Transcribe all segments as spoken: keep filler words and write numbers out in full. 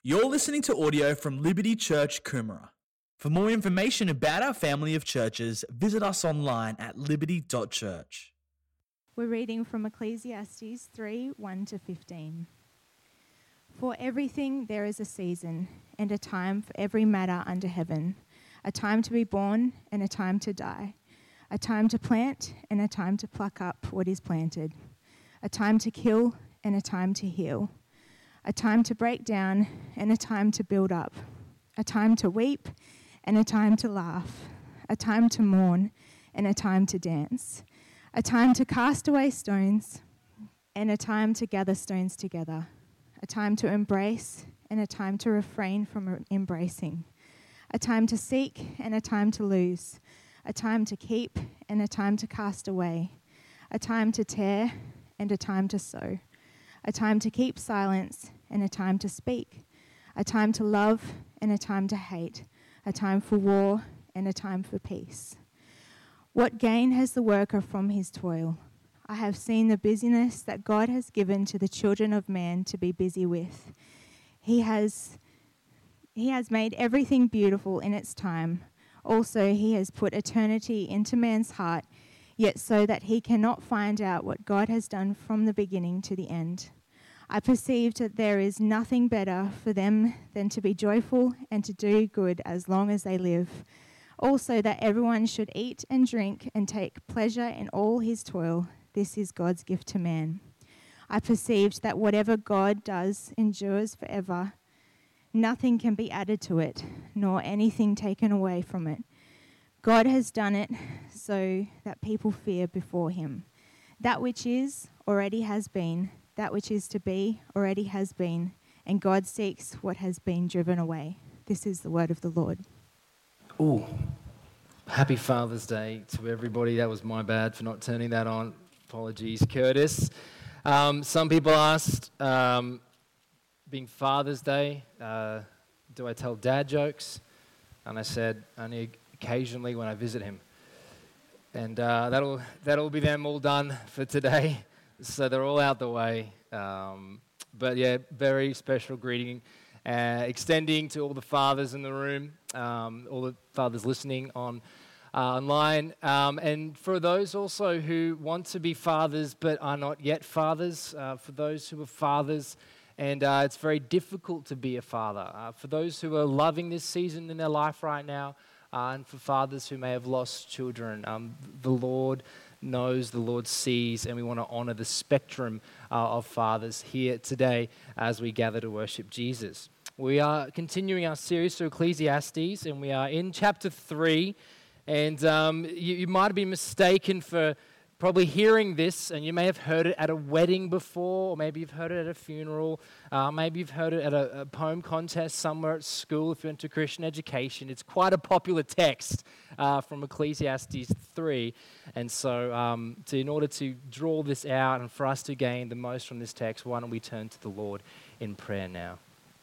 You're listening to audio from Liberty Church, Coomera. For more information about our family of churches, visit us online at liberty dot church. We're reading from Ecclesiastes three, one to fifteen. For everything there is a season, and a time for every matter under heaven, a time to be born and a time to die, a time to plant and a time to pluck up what is planted, a time to kill and a time to heal, a time to break down and a time to build up, a time to weep and a time to laugh, a time to mourn and a time to dance, a time to cast away stones and a time to gather stones together, a time to embrace and a time to refrain from embracing, a time to seek and a time to lose, a time to keep and a time to cast away, a time to tear and a time to sow, a time to keep silence and a time to speak, a time to love and a time to hate, a time for war and a time for peace. What gain has the worker from his toil? I have seen the busyness that God has given to the children of man to be busy with. He has, he has made everything beautiful in its time. Also, he has put eternity into man's heart, yet so that he cannot find out what God has done from the beginning to the end. I perceived that there is nothing better for them than to be joyful and to do good as long as they live. Also, that everyone should eat and drink and take pleasure in all his toil. This is God's gift to man. I perceived that whatever God does endures forever. Nothing can be added to it, nor anything taken away from it. God has done it so that people fear before him. That which is already has been, that which is to be already has been, and God seeks what has been driven away. This is the word of the Lord. Ooh, happy Father's Day to everybody. That was my bad for not turning that on. Apologies, Curtis. Um, some people asked, um, being Father's Day, uh, do I tell dad jokes? And I said, only occasionally when I visit him. And uh, that'll that'll be them all done for today. So they're all out the way. Um, but yeah, very special greeting. Uh, extending to all the fathers in the room, um, all the fathers listening on uh, online. Um, and for those also who want to be fathers but are not yet fathers, uh, for those who are fathers, and uh, it's very difficult to be a father. Uh, for those who are loving this season in their life right now, Uh, and for fathers who may have lost children, um, the Lord knows, the Lord sees, and we want to honor the spectrum uh, of fathers here today as we gather to worship Jesus. We are continuing our series through Ecclesiastes, and we are in chapter three, and um, you, you might have been mistaken for probably hearing this, and you may have heard it at a wedding before, or maybe you've heard it at a funeral, uh, maybe you've heard it at a, a poem contest somewhere at school if you're into Christian education. It's quite a popular text uh, from Ecclesiastes three, and so um, to, in order to draw this out and for us to gain the most from this text, why don't we turn to the Lord in prayer now.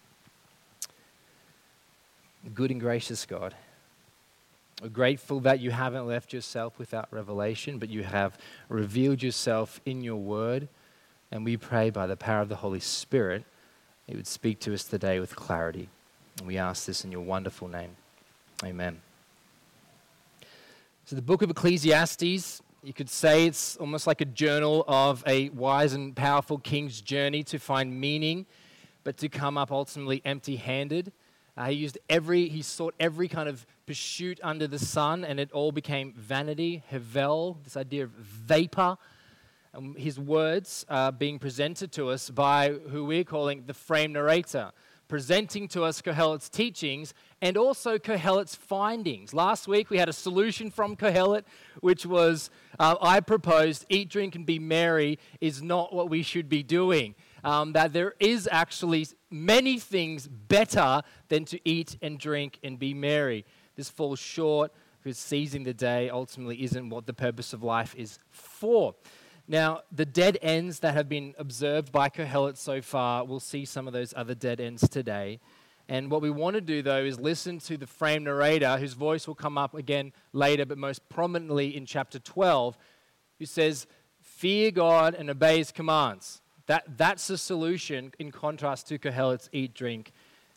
Good and gracious God, we're grateful that you haven't left yourself without revelation, but you have revealed yourself in your word. And we pray by the power of the Holy Spirit, you would speak to us today with clarity. And we ask this in your wonderful name. Amen. So the book of Ecclesiastes, you could say it's almost like a journal of a wise and powerful king's journey to find meaning, but to come up ultimately empty-handed. Uh, he used every, he sought every kind of pursuit under the sun, and it all became vanity, hevel, this idea of vapor. Um, his words are being presented to us by who we're calling the frame narrator, presenting to us Kohelet's teachings and also Kohelet's findings. Last week we had a solution from Kohelet, which was, uh, I proposed, eat, drink, and be merry is not what we should be doing. Um, that there is actually many things better than to eat and drink and be merry. This falls short because seizing the day ultimately isn't what the purpose of life is for. Now, the dead ends that have been observed by Kohelet so far, we'll see some of those other dead ends today. And what we want to do, though, is listen to the frame narrator, whose voice will come up again later, but most prominently in chapter twelve, who says, fear God and obey his commands. That, that's the solution in contrast to Kohelet's eat, drink,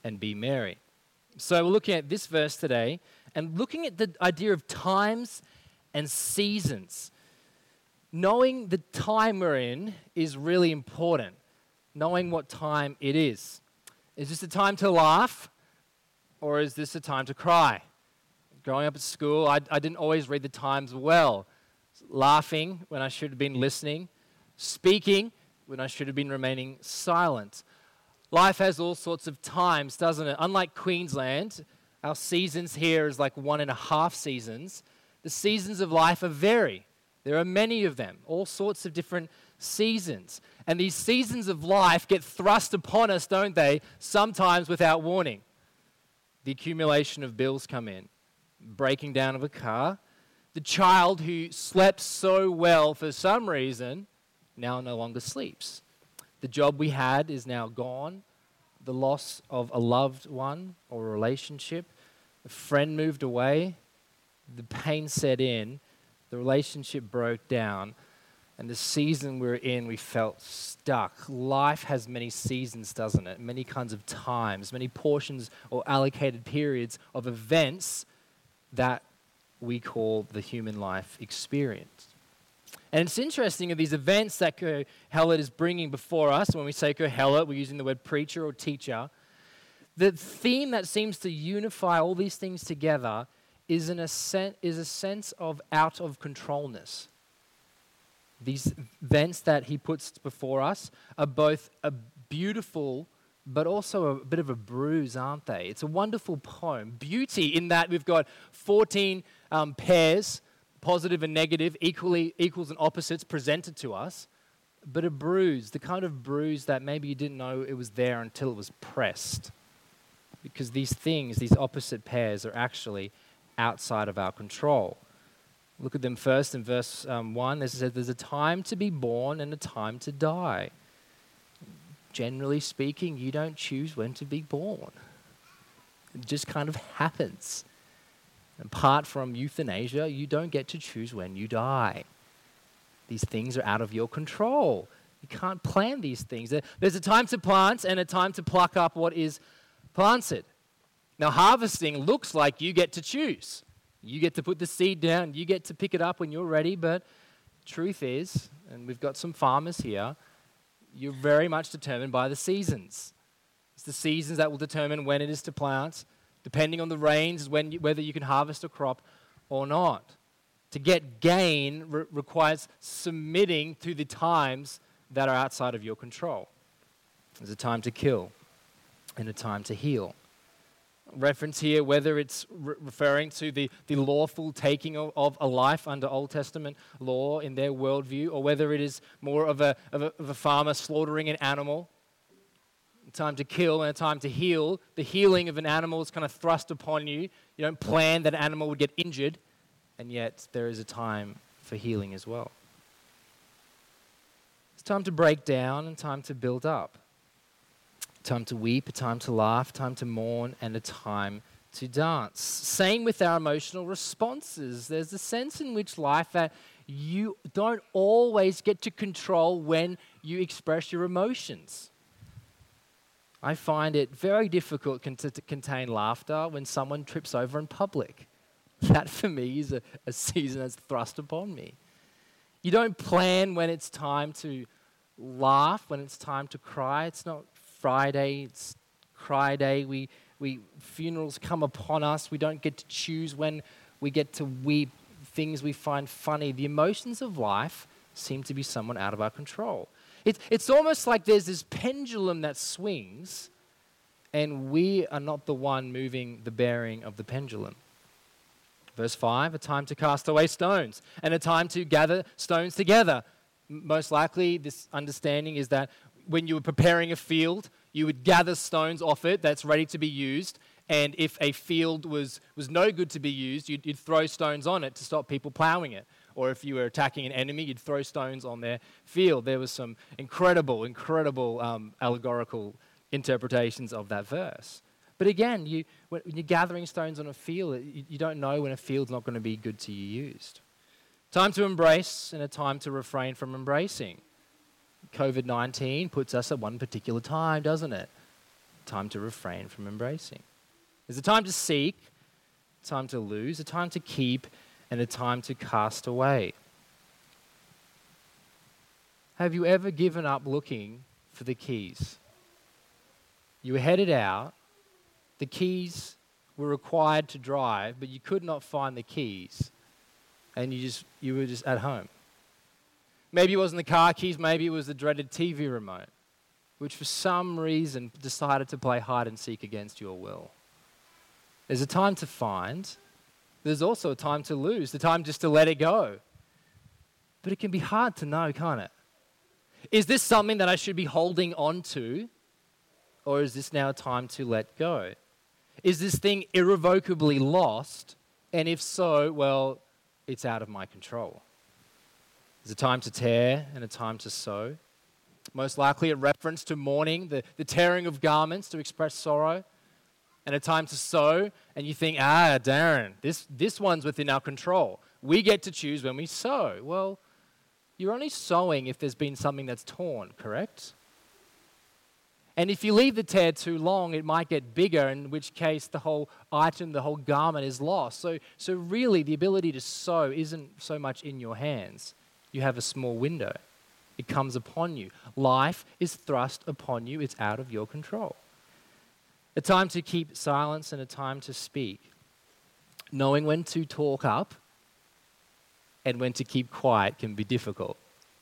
and be merry. So we're looking at this verse today and looking at the idea of times and seasons. Knowing the time we're in is really important. Knowing what time it is. Is this a time to laugh or is this a time to cry? Growing up at school, I, I didn't always read the times well. Laughing when I should have been listening. Speaking when I should have been remaining silent. Life has all sorts of times, doesn't it? Unlike Queensland, our seasons here is like one and a half seasons. The seasons of life are vary. There are many of them, all sorts of different seasons. And these seasons of life get thrust upon us, don't they? Sometimes without warning. The accumulation of bills come in. Breaking down of a car. The child who slept so well for some reason now no longer sleeps. The job we had is now gone. The loss of a loved one or a relationship. A friend moved away. The pain set in. The relationship broke down. And the season we're in, we felt stuck. Life has many seasons, doesn't it? Many kinds of times, many portions or allocated periods of events that we call the human life experience. And it's interesting of these events that Kohelet is bringing before us. When we say Kohelet, we're using the word preacher or teacher. The theme that seems to unify all these things together is, an ascent, is a sense of out of controlness. These events that he puts before us are both a beautiful but also a bit of a bruise, aren't they? It's a wonderful poem. Beauty in that we've got fourteen um, pairs, positive and negative, equally equals and opposites presented to us, but a bruise, the kind of bruise that maybe you didn't know it was there until it was pressed. Because these things, these opposite pairs, are actually outside of our control. Look at them first in verse um, one. It says, there's a time to be born and a time to die. Generally speaking, you don't choose when to be born. It just kind of happens. Apart from euthanasia, you don't get to choose when you die. These things are out of your control. You can't plan these things. There's a time to plant and a time to pluck up what is planted. Now, harvesting looks like you get to choose. You get to put the seed down. You get to pick it up when you're ready. But truth is, and we've got some farmers here, you're very much determined by the seasons. It's the seasons that will determine when it is to plant. Depending on the rains, when you, whether you can harvest a crop or not. To get gain re- requires submitting to the times that are outside of your control. There's a time to kill and a time to heal. Reference here, whether it's re- referring to the, the lawful taking of, of a life under Old Testament law in their worldview, or whether it is more of a, of a, of a farmer slaughtering an animal. A time to kill and a time to heal. The healing of an animal is kind of thrust upon you. You don't plan that an animal would get injured, and yet there is a time for healing as well. It's time to break down and time to build up. Time to weep, a time to laugh, time to mourn, and a time to dance. Same with our emotional responses. There's a sense in which life that you don't always get to control when you express your emotions. I find it very difficult con- to contain laughter when someone trips over in public. That for me is a, a season that's thrust upon me. You don't plan when it's time to laugh, when it's time to cry. It's not Friday, it's cry day. We, we funerals come upon us. We don't get to choose when we get to weep, things we find funny. The emotions of life seem to be somewhat out of our control. It's, it's almost like there's this pendulum that swings, and we are not the one moving the bearing of the pendulum. Verse five, a time to cast away stones, and a time to gather stones together. Most likely, this understanding is that when you were preparing a field, you would gather stones off it that's ready to be used, and if a field was, was no good to be used, you'd, you'd throw stones on it to stop people plowing it. Or if you were attacking an enemy, you'd throw stones on their field. There was some incredible, incredible um, allegorical interpretations of that verse. But again, you, when you're gathering stones on a field, you, you don't know when a field's not going to be good to you used. Time to embrace and a time to refrain from embracing. covid nineteen puts us at one particular time, doesn't it? time to refrain from embracing. There's a time to seek, a time to lose, a time to keep, and a time to cast away. Have you ever given up looking for the keys? You were headed out, the keys were required to drive, but you could not find the keys, and you just you were just at home. Maybe it wasn't the car keys, maybe it was the dreaded T V remote, which for some reason decided to play hide and seek against your will. There's a time to find, there's also a time to lose, the time just to let it go. But it can be hard to know, can't it? Is this something that I should be holding on to, or is this now a time to let go? Is this thing irrevocably lost? And if so, well, it's out of my control. There's a time to tear and a time to sow. Most likely a reference to mourning, the, the tearing of garments to express sorrow, and a time to sow. And you think, ah, Darren, this, this one's within our control. We get to choose when we sow. Well, you're only sowing if there's been something that's torn, correct? And if you leave the tear too long, it might get bigger, in which case the whole item, the whole garment is lost. So, so really, the ability to sow isn't so much in your hands. You have a small window. It comes upon you. Life is thrust upon you. It's out of your control. A time to keep silence and a time to speak. Knowing when to talk up and when to keep quiet can be difficult.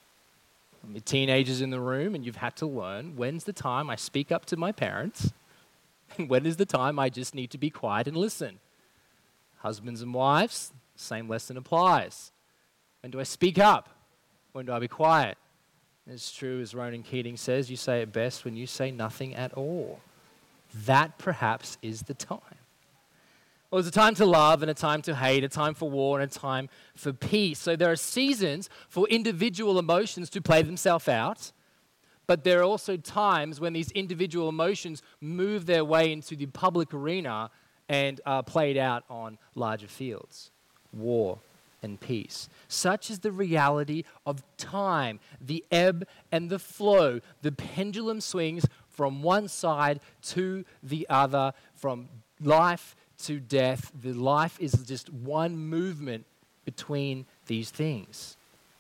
I mean, teenagers in the room, and you've had to learn, when's the time I speak up to my parents, and when is the time I just need to be quiet and listen? Husbands and wives, same lesson applies. When do I speak up? When do I be quiet? It's true, as Ronan Keating says, you say it best when you say nothing at all. That perhaps is the time. Well, there's a time to love and a time to hate, a time for war and a time for peace. So there are seasons for individual emotions to play themselves out, but there are also times when these individual emotions move their way into the public arena and are played out on larger fields. War and peace. Such is the reality of time, the ebb and the flow. The pendulum swings from one side to the other, from life to death. The life is just one movement between these things.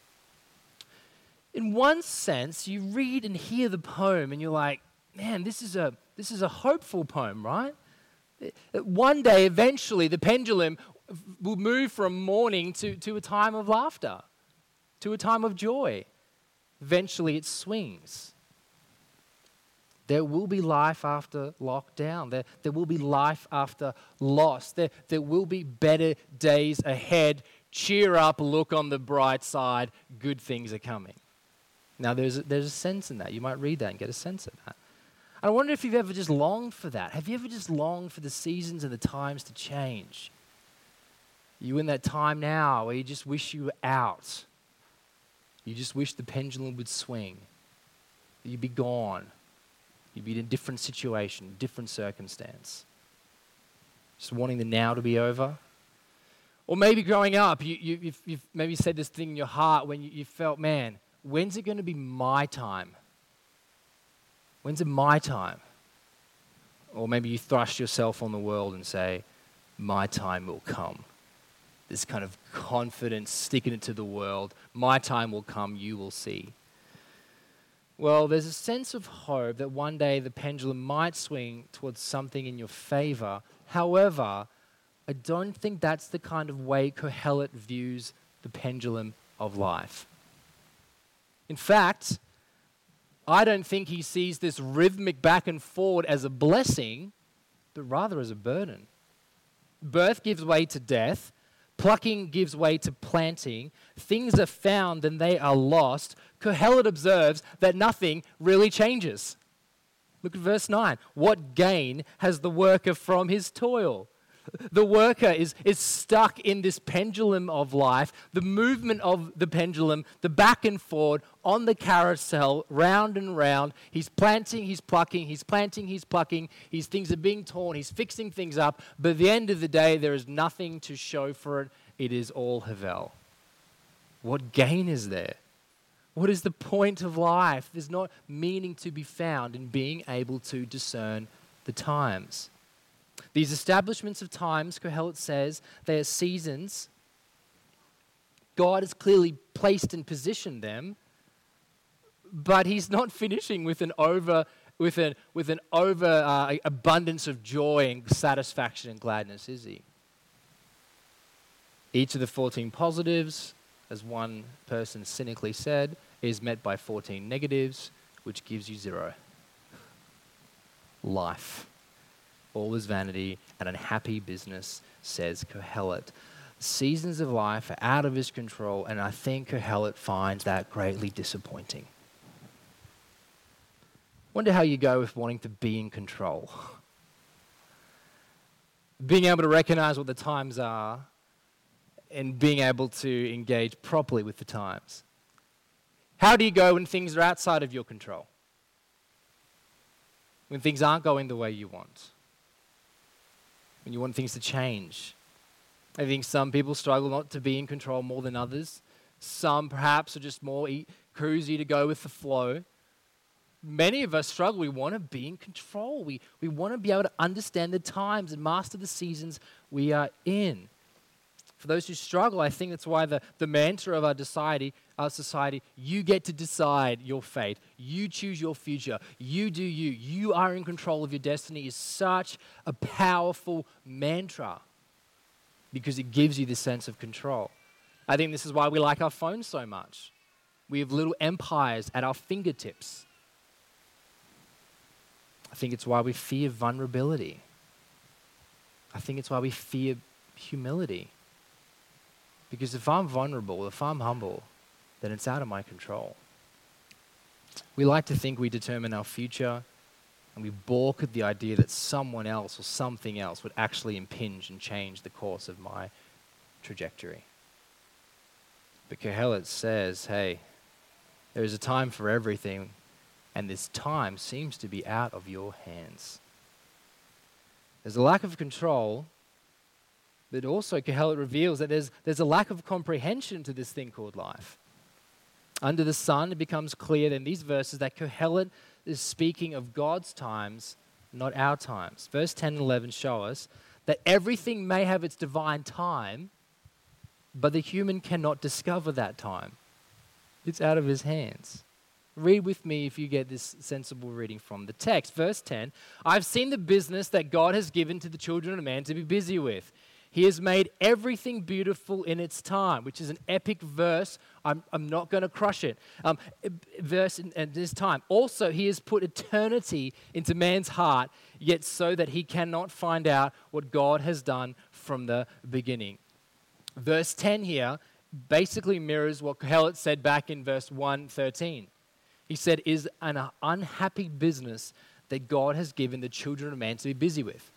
In one sense, you read and hear the poem and you're like, man, this is a this is a hopeful poem, right? One day, eventually, the pendulum will move from mourning to, to a time of laughter, to a time of joy. Eventually, it swings. There will be life after lockdown. There, there will be life after loss. There, there will be better days ahead. Cheer up, look on the bright side. Good things are coming. Now, there's a, there's a sense in that. You might read that and get a sense of that. I wonder if you've ever just longed for that. Have you ever just longed for the seasons and the times to change? You in that time now where you just wish you were out. You just wish the pendulum would swing. You'd be gone. You'd be in a different situation, different circumstance. Just wanting the now to be over. Or maybe growing up, you, you, you've, you've maybe said this thing in your heart when you, you felt, man, when's it going to be my time? When's it my time? Or maybe you thrust yourself on the world and say, my time will come. This kind of confidence, sticking it to the world. My time will come, you will see. Well, there's a sense of hope that one day the pendulum might swing towards something in your favor. However, I don't think that's the kind of way Kohelet views the pendulum of life. In fact, I don't think he sees this rhythmic back and forward as a blessing, but rather as a burden. Birth gives way to death. Plucking gives way to planting. Things are found and they are lost. Kohelet observes that nothing really changes. Look at verse nine. What gain has the worker from his toil? The worker is, is stuck in this pendulum of life, the movement of the pendulum, the back and forward on the carousel, round and round. He's planting, he's plucking, he's planting, he's plucking. His things are being torn, he's fixing things up. But at the end of the day, there is nothing to show for it. It is all Havel. What gain is there? What is the point of life? There's not meaning to be found in being able to discern the times. These establishments of times, Kohelet says, they are seasons. God has clearly placed and positioned them, but he's not finishing with an over with an with an over uh, abundance of joy and satisfaction and gladness, is he? Each of the fourteen positives, as one person cynically said, is met by fourteen negatives, which gives you zero. Life. All is vanity and unhappy business, says Kohelet. Seasons of life are out of his control, and I think Kohelet finds that greatly disappointing. Wonder how you go with wanting to be in control. Being able to recognize what the times are and being able to engage properly with the times. How do you go when things are outside of your control? When things aren't going the way you want? When you want things to change? I think some people struggle not to be in control more than others. Some perhaps are just more e- cruisy to go with the flow. Many of us struggle. We want to be in control. We, we want to be able to understand the times and master the seasons we are in. For those who struggle, I think that's why the, the mantra of our society, our society, you get to decide your fate. You choose your future. You do you. You are in control of your destiny is such a powerful mantra because it gives you this sense of control. I think this is why we like our phones so much. We have little empires at our fingertips. I think it's why we fear vulnerability. I think it's why we fear humility. Because if I'm vulnerable, if I'm humble, then it's out of my control. We like to think we determine our future, and we balk at the idea that someone else or something else would actually impinge and change the course of my trajectory. But Kohelet says, hey, there is a time for everything, and this time seems to be out of your hands. There's a lack of control, but also Kohelet reveals that there's, there's a lack of comprehension to this thing called life. Under the sun, it becomes clear in these verses that Kohelet is speaking of God's times, not our times. Verse ten and eleven show us that everything may have its divine time, but the human cannot discover that time. It's out of his hands. Read with me if you get this sensible reading from the text. Verse ten, I've seen the business that God has given to the children of man to be busy with. He has made everything beautiful in its time, which is an epic verse. I'm, I'm not going to crush it. Um, verse in, in this time. Also, he has put eternity into man's heart, yet so that he cannot find out what God has done from the beginning. Verse ten here basically mirrors what Kohelet said back in verse one thirteen. He said, is an unhappy business that God has given the children of man to be busy with.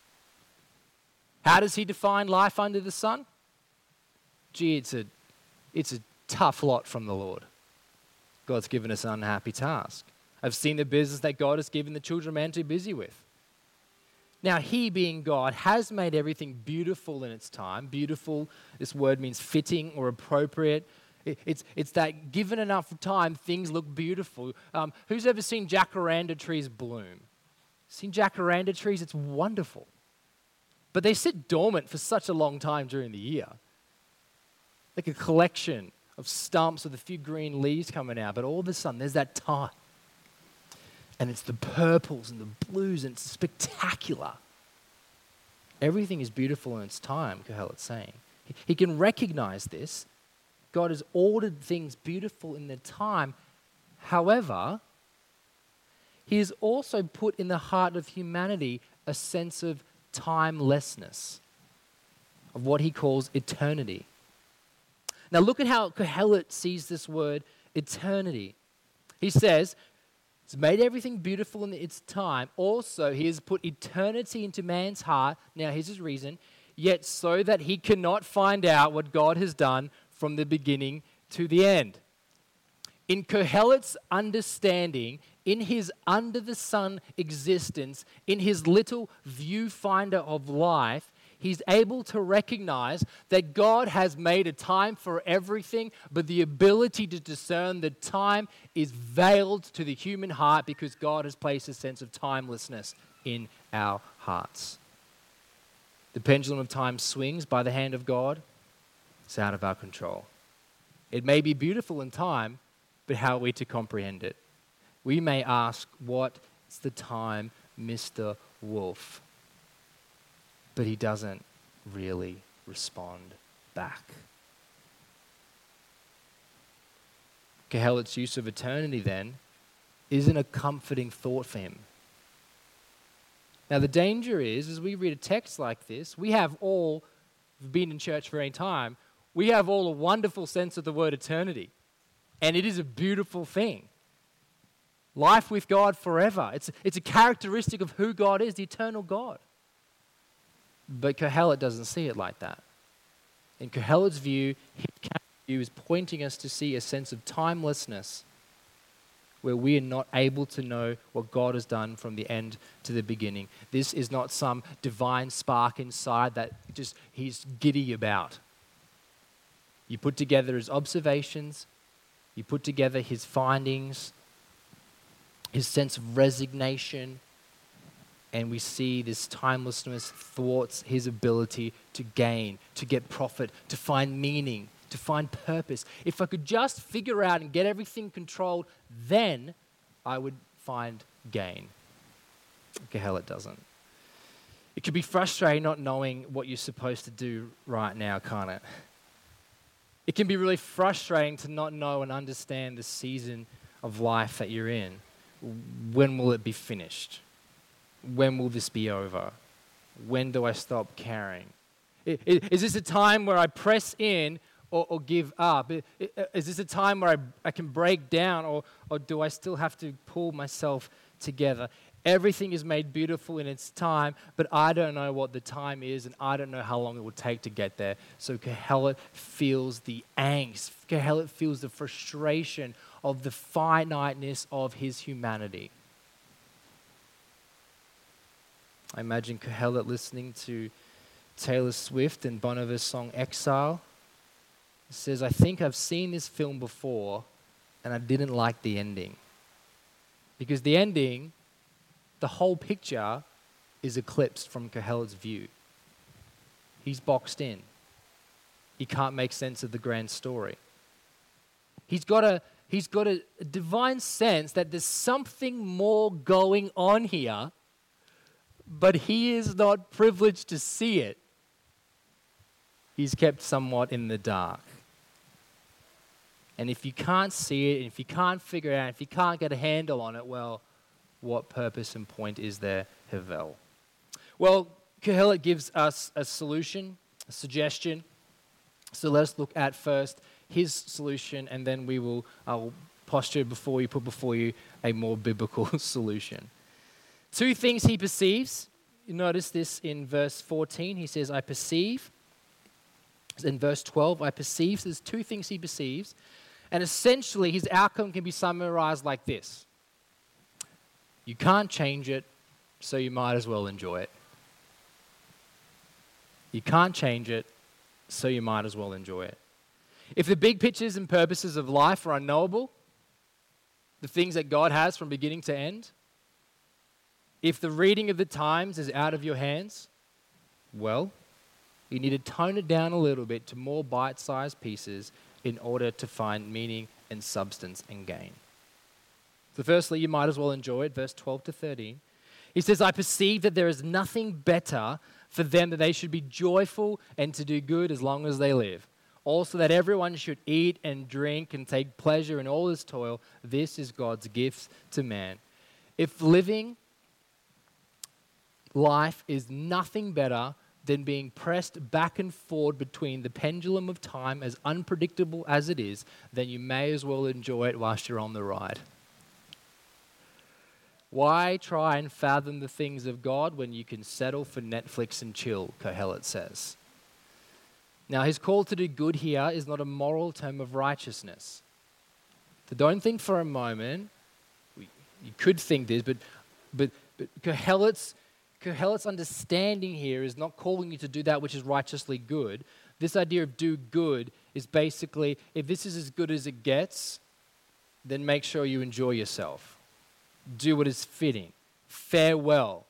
How does he define life under the sun? Gee, it's a, it's a tough lot from the Lord. God's given us an unhappy task. I've seen the business that God has given the children of man to be busy with. Now, he being God has made everything beautiful in its time. Beautiful, this word means fitting or appropriate. It's, it's that given enough time, things look beautiful. Um, who's ever seen jacaranda trees bloom? Seen jacaranda trees? It's wonderful. But they sit dormant for such a long time during the year. Like a collection of stumps with a few green leaves coming out. But all of a sudden, there's that time. And it's the purples and the blues, and it's spectacular. Everything is beautiful in its time, Kohelet's saying. He, he can recognize this. God has ordered things beautiful in their time. However, he has also put in the heart of humanity a sense of timelessness, of what he calls eternity. Now look at how Kohelet sees this word eternity. He says, it's made everything beautiful in its time. Also, he has put eternity into man's heart. Now here's his reason. Yet so that he cannot find out what God has done from the beginning to the end. In Kohelet's understanding, in his under-the-sun existence, in his little viewfinder of life, he's able to recognize that God has made a time for everything, but the ability to discern the time is veiled to the human heart because God has placed a sense of timelessness in our hearts. The pendulum of time swings by the hand of God. It's out of our control. It may be beautiful in time, but how are we to comprehend it? We may ask, what's the time, Mister Wolf? But he doesn't really respond back. Kohelet's use of eternity then isn't a comforting thought for him. Now the danger is, as we read a text like this, we have all, who've been in church for any time, we have all a wonderful sense of the word eternity. And it is a beautiful thing. Life with God forever. It's, it's a characteristic of who God is, the eternal God. But Kohelet doesn't see it like that. In Kohelet's view, his view is pointing us to see a sense of timelessness where we are not able to know what God has done from the end to the beginning. This is not some divine spark inside that just he's giddy about. You put together his observations, you put together his findings, his sense of resignation, and we see this timelessness thwarts his ability to gain, to get profit, to find meaning, to find purpose. If I could just figure out and get everything controlled, then I would find gain. Kohelet doesn't. It can be frustrating not knowing what you're supposed to do right now, can't it? It can be really frustrating to not know and understand the season of life that you're in. When will it be finished? When will this be over? When do I stop caring? Is this a time where I press in or, or give up? Is this a time where I, I can break down, or, or do I still have to pull myself together? Everything is made beautiful in its time, but I don't know what the time is, and I don't know how long it will take to get there. So Kohelet feels the angst. Kohelet feels the frustration of the finiteness of his humanity. I imagine Kohelet listening to Taylor Swift and Bon Iver's song Exile. It says, I think I've seen this film before, and I didn't like the ending. Because the ending, the whole picture is eclipsed from Kohelet's view. He's boxed in. He can't make sense of the grand story. He's got a, he's got a, a divine sense that there's something more going on here, but he is not privileged to see it. He's kept somewhat in the dark. And if you can't see it, and if you can't figure it out, if you can't get a handle on it, well, what purpose and point is there, Havel? Well, Kohelet gives us a solution, a suggestion. So let's look at first his solution, and then we will uh, posture before you, put before you a more biblical solution. Two things he perceives. You notice this in verse fourteen. He says, I perceive. In verse twelve, I perceive. So there's two things he perceives. And essentially, his outcome can be summarized like this. You can't change it, so you might as well enjoy it. You can't change it, so you might as well enjoy it. If the big pictures and purposes of life are unknowable, the things that God has from beginning to end, if the reading of the times is out of your hands, well, you need to tone it down a little bit to more bite-sized pieces in order to find meaning and substance and gain. So firstly, you might as well enjoy it, verse twelve to thirteen. He says, I perceive that there is nothing better for them, that they should be joyful and to do good as long as they live. Also that everyone should eat and drink and take pleasure in all his toil. This is God's gift to man. If living life is nothing better than being pressed back and forth between the pendulum of time, as unpredictable as it is, then you may as well enjoy it whilst you're on the ride. Why try and fathom the things of God when you can settle for Netflix and chill, Kohelet says. Now, his call to do good here is not a moral term of righteousness. So don't think for a moment, you could think this, but, but, but Kohelet's Kohelet's understanding here is not calling you to do that which is righteously good. This idea of do good is basically, if this is as good as it gets, then make sure you enjoy yourself. Do what is fitting. Fare well.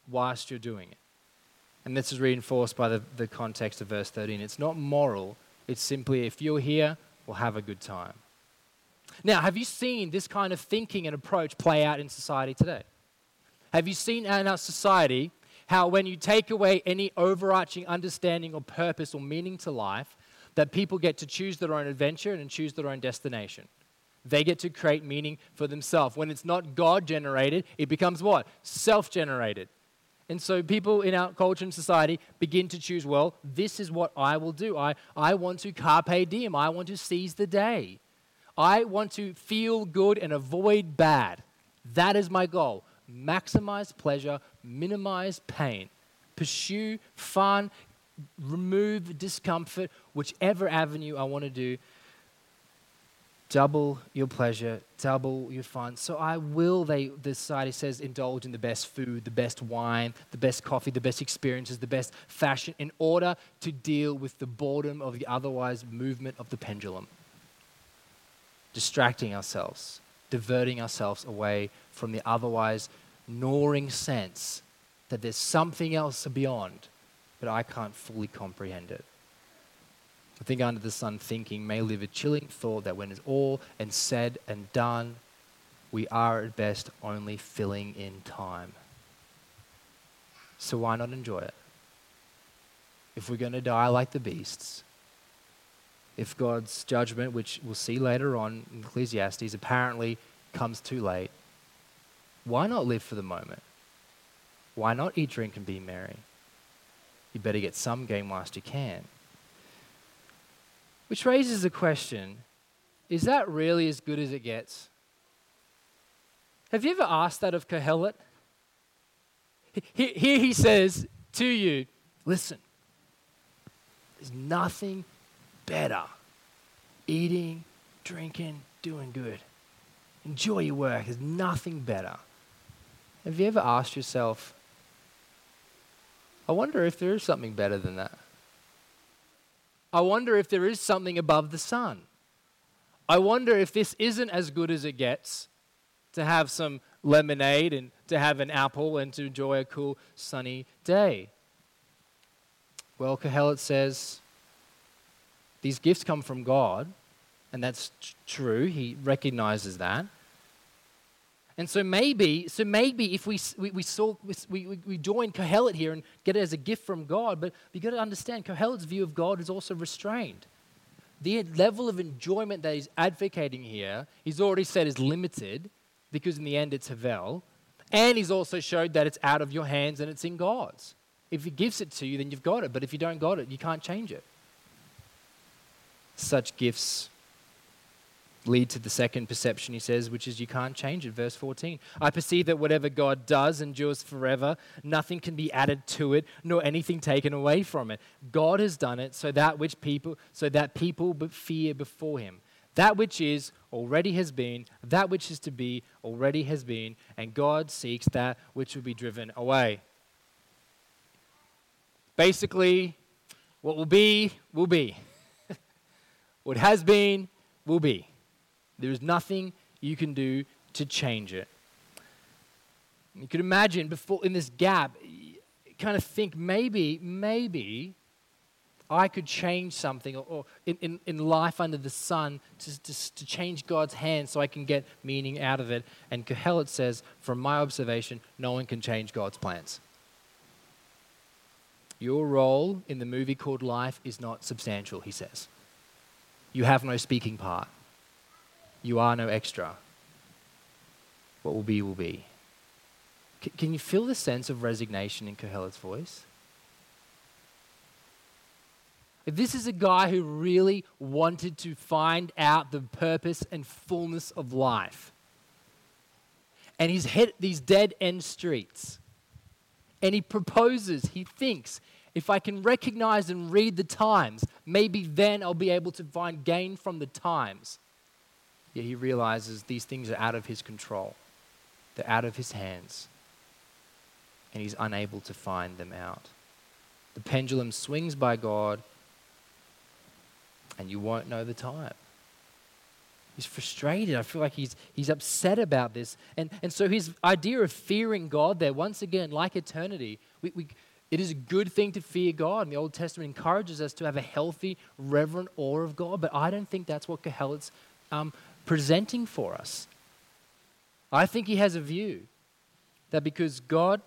whilst you're doing it. And this is reinforced by the, the context of verse thirteen. It's not moral. It's simply, if you're here, we'll have a good time. Now, have you seen this kind of thinking and approach play out in society today? Have you seen in our society how when you take away any overarching understanding or purpose or meaning to life, that people get to choose their own adventure and choose their own destination? They get to create meaning for themselves. When it's not God-generated, it becomes what? Self-generated. And so people in our culture and society begin to choose, well, this is what I will do. I, I want to carpe diem. I want to seize the day. I want to feel good and avoid bad. That is my goal. Maximize pleasure, minimize pain. Pursue fun, remove discomfort, whichever avenue I want to do. Double your pleasure, double your fun. So I will, they, the society says, indulge in the best food, the best wine, the best coffee, the best experiences, the best fashion, in order to deal with the boredom of the otherwise movement of the pendulum. Distracting ourselves, diverting ourselves away from the otherwise gnawing sense that there's something else beyond, but I can't fully comprehend it. I think under the sun thinking may live a chilling thought that when it's all and said and done, we are at best only filling in time. So why not enjoy it? If we're going to die like the beasts, if God's judgment, which we'll see later on in Ecclesiastes, apparently comes too late, why not live for the moment? Why not eat, drink, and be merry? You better get some gain whilst you can. Which raises the question, is that really as good as it gets? Have you ever asked that of Kohelet? Here he says to you, listen, there's nothing better. Eating, drinking, doing good. Enjoy your work. There's nothing better. Have you ever asked yourself, I wonder if there is something better than that? I wonder if there is something above the sun. I wonder if this isn't as good as it gets to have some lemonade and to have an apple and to enjoy a cool sunny day. Well, Kohelet says these gifts come from God, and that's t- true. He recognizes that. And so maybe, so maybe if we we we, saw, we, we, we join Kohelet here and get it as a gift from God, but you got to understand, Kohelet's view of God is also restrained. The level of enjoyment that he's advocating here, he's already said is limited, because in the end it's Havel, and he's also showed that it's out of your hands and it's in God's. If he gives it to you, then you've got it, but if you don't got it, you can't change it. Such gifts lead to the second perception, he says, which is you can't change it. Verse fourteen. I perceive that whatever God does endures forever. Nothing can be added to it, nor anything taken away from it. God has done it so that which people, so that people fear before him. That which is already has been, that which is to be already has been, and God seeks that which will be driven away. Basically, what will be, will be. What has been, will be. There is nothing you can do to change it. You could imagine before in this gap, kind of think maybe, maybe I could change something or, or in, in, in life under the sun to, to, to change God's hand so I can get meaning out of it. And Kohelet says, from my observation, no one can change God's plans. Your role in the movie called life is not substantial, he says. You have no speaking part. You are no extra. What will be, will be. C- can you feel the sense of resignation in Kohelet's voice? If this is a guy who really wanted to find out the purpose and fullness of life, and he's hit these dead-end streets, and he proposes, he thinks, if I can recognize and read the times, maybe then I'll be able to find gain from the times. Yet he realizes these things are out of his control. They're out of his hands. And he's unable to find them out. The pendulum swings by God, and you won't know the time. He's frustrated. I feel like he's he's upset about this. And and so his idea of fearing God there, once again, like eternity, we, we it is a good thing to fear God. And the Old Testament encourages us to have a healthy, reverent awe of God. But I don't think that's what Kohelet's um, presenting for us. I think he has a view that because God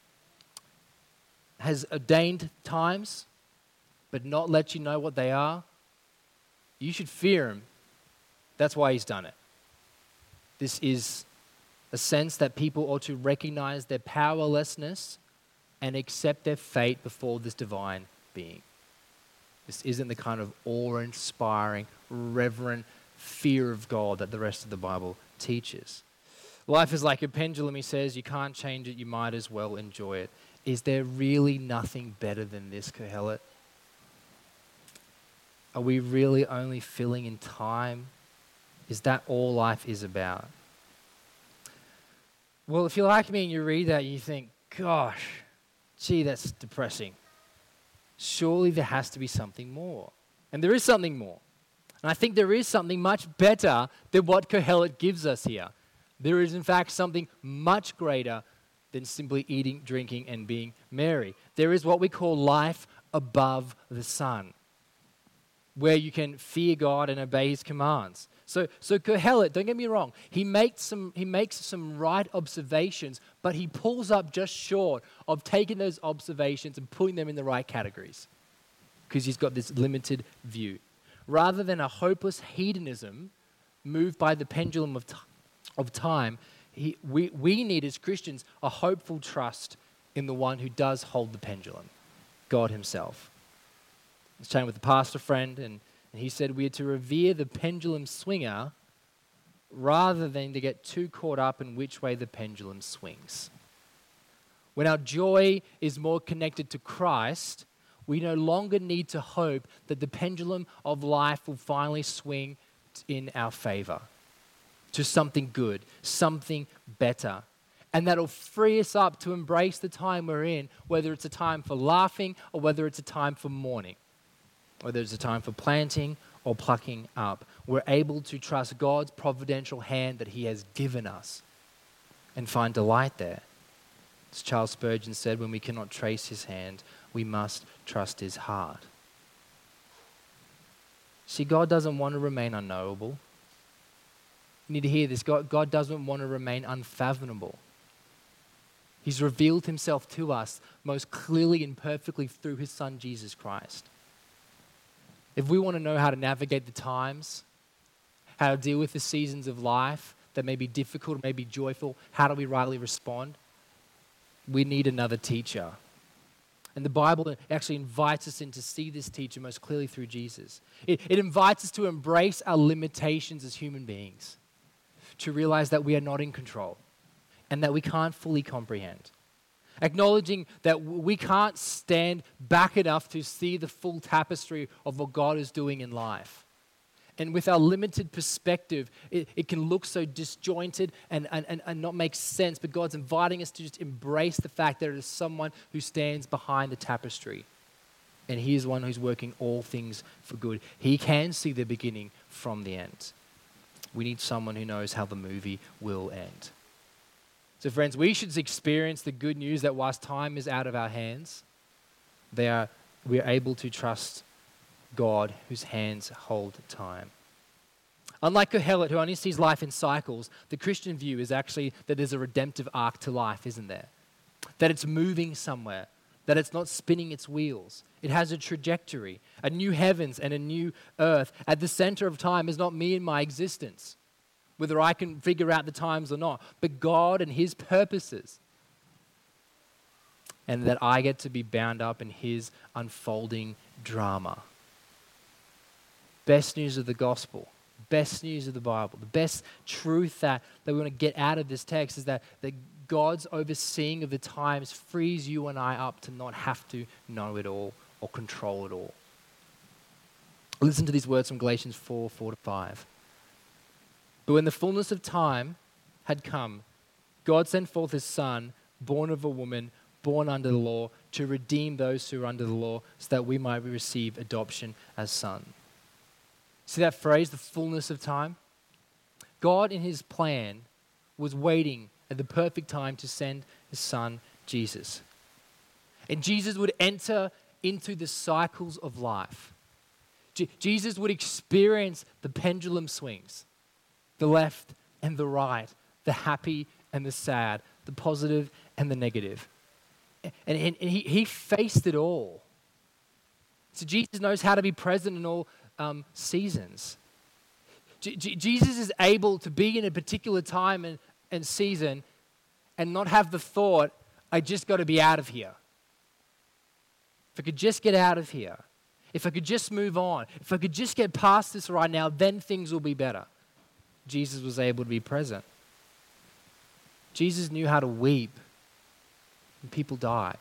has ordained times, but not let you know what they are, you should fear him. That's why he's done it. This is a sense that people ought to recognize their powerlessness and accept their fate before this divine being. This isn't the kind of awe-inspiring, reverent fear of God that the rest of the Bible teaches. Life is like a pendulum, he says. You can't change it. You might as well enjoy it. Is there really nothing better than this, Kohelet? Are we really only filling in time? Is that all life is about? Well, if you're like me and you read that, you think, gosh, gee, that's depressing. Surely there has to be something more. And there is something more. And I think there is something much better than what Kohelet gives us here. There is, in fact, something much greater than simply eating, drinking, and being merry. There is what we call life above the sun, where you can fear God and obey his commands. So, so Kohelet, don't get me wrong, he makes some he makes some right observations, but he pulls up just short of taking those observations and putting them in the right categories, because he's got this limited view. Rather than a hopeless hedonism moved by the pendulum of, t- of time, he, we, we need as Christians a hopeful trust in the one who does hold the pendulum, God himself. I was chatting with a pastor friend, and, and he said we are to revere the pendulum swinger rather than to get too caught up in which way the pendulum swings. When our joy is more connected to Christ, we no longer need to hope that the pendulum of life will finally swing in our favor to something good, something better. And that'll free us up to embrace the time we're in, whether it's a time for laughing or whether it's a time for mourning, whether it's a time for planting or plucking up. We're able to trust God's providential hand that he has given us and find delight there. As Charles Spurgeon said, when we cannot trace his hand, we must trust his heart. See, God doesn't want to remain unknowable. You need to hear this. God, God doesn't want to remain unfathomable. He's revealed himself to us most clearly and perfectly through his Son, Jesus Christ. If we want to know how to navigate the times, how to deal with the seasons of life that may be difficult, may be joyful, how do we rightly respond? We need another teacher. And the Bible actually invites us in to see this teacher most clearly through Jesus. It, it invites us to embrace our limitations as human beings, to realize that we are not in control and that we can't fully comprehend. Acknowledging that we can't stand back enough to see the full tapestry of what God is doing in life. And with our limited perspective, it, it can look so disjointed and, and, and not make sense, but God's inviting us to just embrace the fact that there is someone who stands behind the tapestry. And he is one who's working all things for good. He can see the beginning from the end. We need someone who knows how the movie will end. So friends, we should experience the good news that whilst time is out of our hands, they are, we are able to trust God whose hands hold time. Unlike Kohelet, who only sees life in cycles, the Christian view is actually that there's a redemptive arc to life, isn't there? That it's moving somewhere, that it's not spinning its wheels. It has a trajectory, a new heavens and a new earth. At the center of time is not me and my existence, whether I can figure out the times or not, but God and his purposes. And that I get to be bound up in his unfolding drama. Best news of the gospel, best news of the Bible, the best truth that, that we want to get out of this text is that, that God's overseeing of the times frees you and I up to not have to know it all or control it all. Listen to these words from Galatians four, four to five. But when the fullness of time had come, God sent forth his Son, born of a woman, born under the law, to redeem those who are under the law, so that we might receive adoption as sons. See that phrase, the fullness of time? God in his plan was waiting at the perfect time to send his son, Jesus. And Jesus would enter into the cycles of life. Je- Jesus would experience the pendulum swings, the left and the right, the happy and the sad, the positive and the negative. And, and, and he, he faced it all. So Jesus knows how to be present in all um, seasons. J- J- Jesus is able to be in a particular time and, and season and not have the thought, I just got to be out of here. If I could just get out of here, if I could just move on, if I could just get past this right now, then things will be better. Jesus was able to be present. Jesus knew how to weep when people died.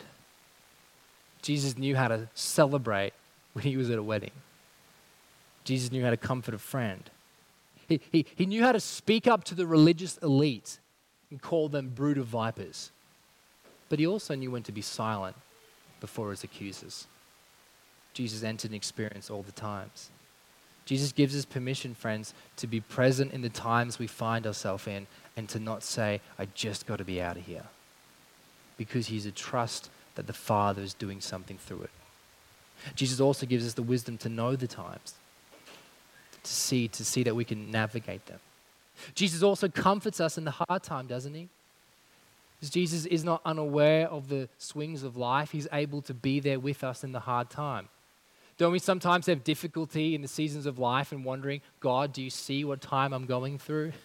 Jesus knew how to celebrate when he was at a wedding. Jesus knew how to comfort a friend. He, he, he knew how to speak up to the religious elite and call them brood of vipers. But he also knew when to be silent before his accusers. Jesus entered and experienced all the times. Jesus gives us permission, friends, to be present in the times we find ourselves in and to not say, I just got to be out of here. Because he's a trust that the Father is doing something through it. Jesus also gives us the wisdom to know the times, to see, to see that we can navigate them. Jesus also comforts us in the hard time, doesn't he? Because Jesus is not unaware of the swings of life. He's able to be there with us in the hard time. Don't we sometimes have difficulty in the seasons of life and wondering, God, do you see what time I'm going through?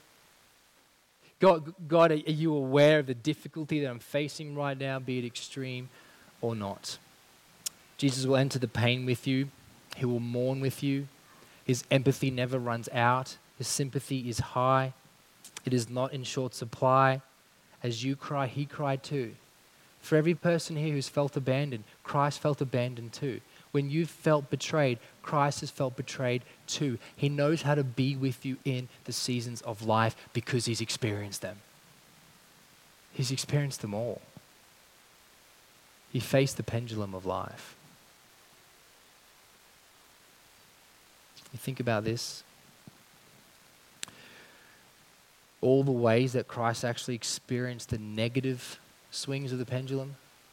God, God, are you aware of the difficulty that I'm facing right now, be it extreme or not? Jesus will enter the pain with you. He will mourn with you. His empathy never runs out. His sympathy is high. It is not in short supply. As you cry, he cried too. For every person here who's felt abandoned, Christ felt abandoned too. When you've felt betrayed, Christ has felt betrayed too. He knows how to be with you in the seasons of life because he's experienced them. He's experienced them all. He faced the pendulum of life. You think about this. All the ways that Christ actually experienced the negative swings of the pendulum.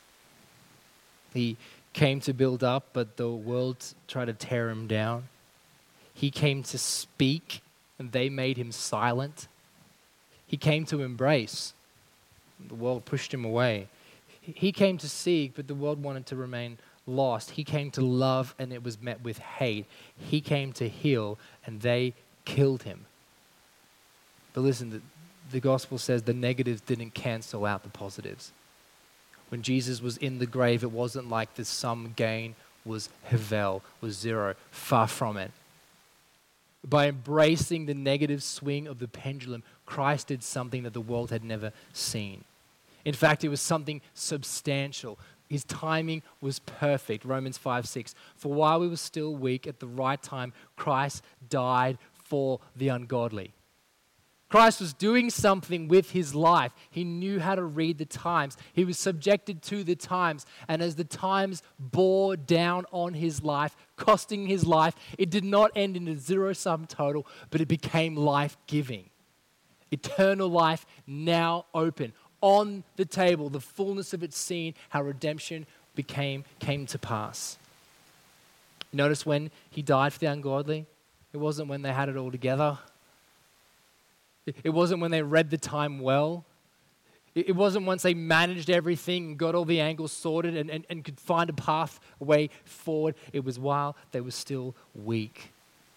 He came to build up, but the world tried to tear him down. He came to speak, and they made him silent. He came to embrace. The world pushed him away. He came to seek, but the world wanted to remain lost. He came to love, and it was met with hate. He came to heal, and they killed him. But listen, the, the gospel says the negatives didn't cancel out the positives. When Jesus was in the grave, it wasn't like the sum gain was hevel, was zero. Far from it. By embracing the negative swing of the pendulum, Christ did something that the world had never seen. In fact, it was something substantial. His timing was perfect. Romans five six. For while we were still weak, at the right time, Christ died for the ungodly. Christ was doing something with his life. He knew how to read the times. He was subjected to the times. And as the times bore down on his life, costing his life, it did not end in a zero-sum total, but it became life-giving. Eternal life now open. On the table, the fullness of it seen, how redemption became, came to pass. Notice when he died for the ungodly, it wasn't when they had it all together. It wasn't when they read the time well. It wasn't once they managed everything and got all the angles sorted and, and, and could find a pathway forward. It was while they were still weak.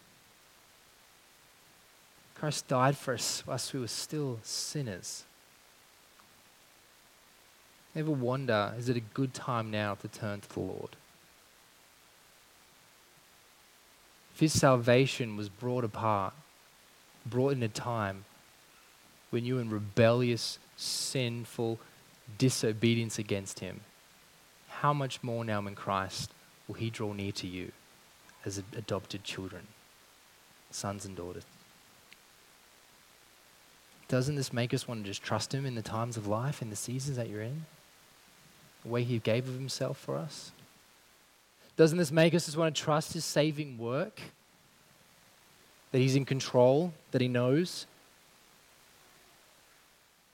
Christ died for us whilst we were still sinners. Ever wonder, is it a good time now to turn to the Lord? If his salvation was brought apart, brought in a time when you were in rebellious, sinful disobedience against him, how much more now in Christ will he draw near to you as adopted children, sons and daughters? Doesn't this make us want to just trust him in the times of life, in the seasons that you're in? The way he gave of himself for us? Doesn't this make us just want to trust his saving work? That he's in control, that he knows?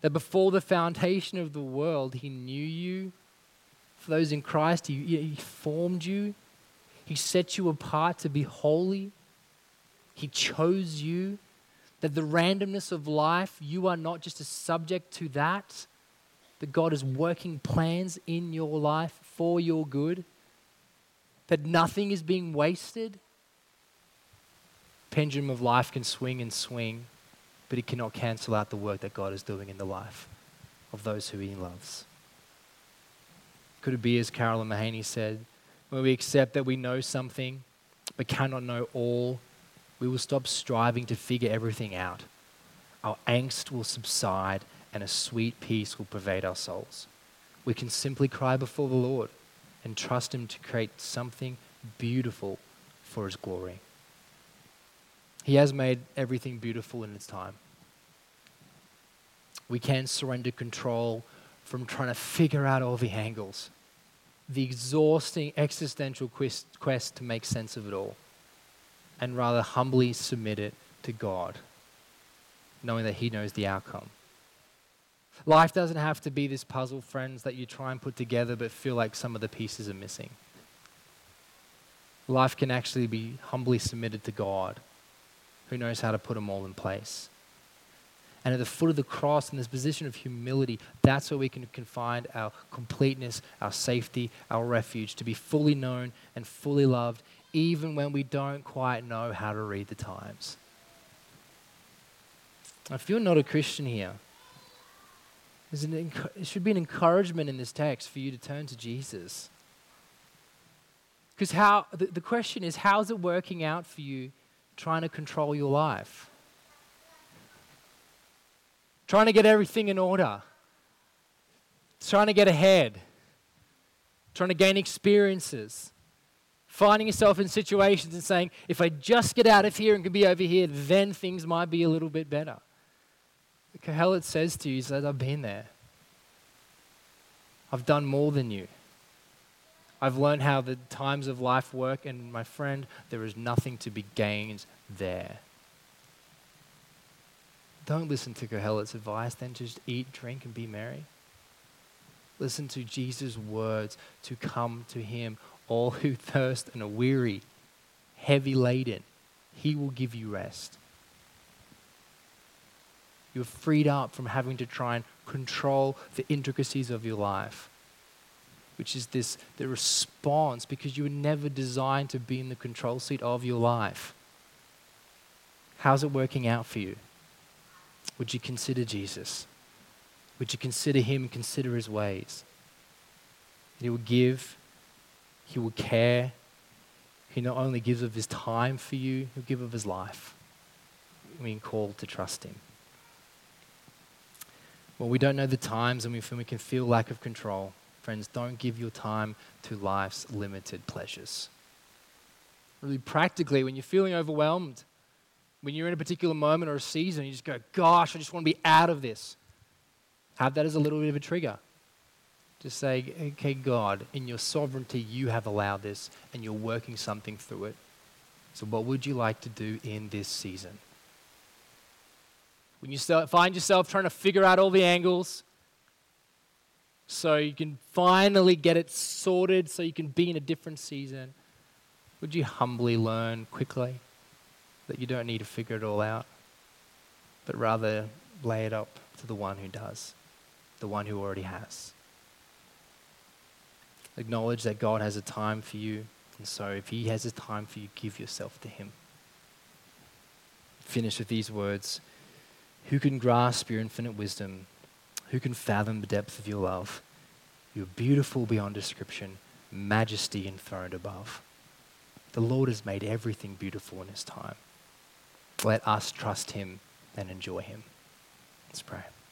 That before the foundation of the world, he knew you. For those in Christ, he, he formed you. He set you apart to be holy. He chose you. That the randomness of life, you are not just a subject to that. That God is working plans in your life for your good. That nothing is being wasted. Pendulum of life can swing and swing, but it cannot cancel out the work that God is doing in the life of those who he loves. Could it be, as Carolyn Mahaney said, when we accept that we know something but cannot know all, we will stop striving to figure everything out. Our angst will subside and a sweet peace will pervade our souls. We can simply cry before the Lord and trust him to create something beautiful for his glory. He has made everything beautiful in its time. We can surrender control from trying to figure out all the angles, the exhausting existential quest, quest to make sense of it all, and rather humbly submit it to God, knowing that he knows the outcome. Life doesn't have to be this puzzle, friends, that you try and put together but feel like some of the pieces are missing. Life can actually be humbly submitted to God, who knows how to put them all in place. And at the foot of the cross, in this position of humility, that's where we can, can find our completeness, our safety, our refuge, to be fully known and fully loved, even when we don't quite know how to read the times. If you're not a Christian here, there's an, it should be an encouragement in this text for you to turn to Jesus. Because how the, the question is, how is it working out for you trying to control your life? Trying to get everything in order. Trying to get ahead. Trying to gain experiences. Finding yourself in situations and saying, if I just get out of here and can be over here, then things might be a little bit better. Kohelet says to you, he says, I've been there. I've done more than you. I've learned how the times of life work, and my friend, there is nothing to be gained there. Don't listen to Kohelet's advice, then just eat, drink, and be merry. Listen to Jesus' words to come to him, all who thirst and are weary, heavy laden. He will give you rest. You're freed up from having to try and control the intricacies of your life, which is this, the response, because you were never designed to be in the control seat of your life. How's it working out for you? Would you consider Jesus? Would you consider him and consider his ways? He will give, he will care. He not only gives of his time for you, he'll give of his life. We're being called to trust him. Well, we don't know the times, and we, we can feel lack of control. Friends, don't give your time to life's limited pleasures. Really practically, when you're feeling overwhelmed, when you're in a particular moment or a season, you just go, gosh, I just want to be out of this. Have that as a little bit of a trigger. Just say, okay, God, in your sovereignty, you have allowed this, and you're working something through it. So what would you like to do in this season? When you find yourself trying to figure out all the angles so you can finally get it sorted so you can be in a different season, would you humbly learn quickly that you don't need to figure it all out, but rather lay it up to the one who does, the one who already has? Acknowledge that God has a time for you, and so if he has a time for you, give yourself to him. Finish with these words. Who can grasp your infinite wisdom? Who can fathom the depth of your love? You're beautiful beyond description, majesty enthroned above. The Lord has made everything beautiful in his time. Let us trust him and enjoy him. Let's pray.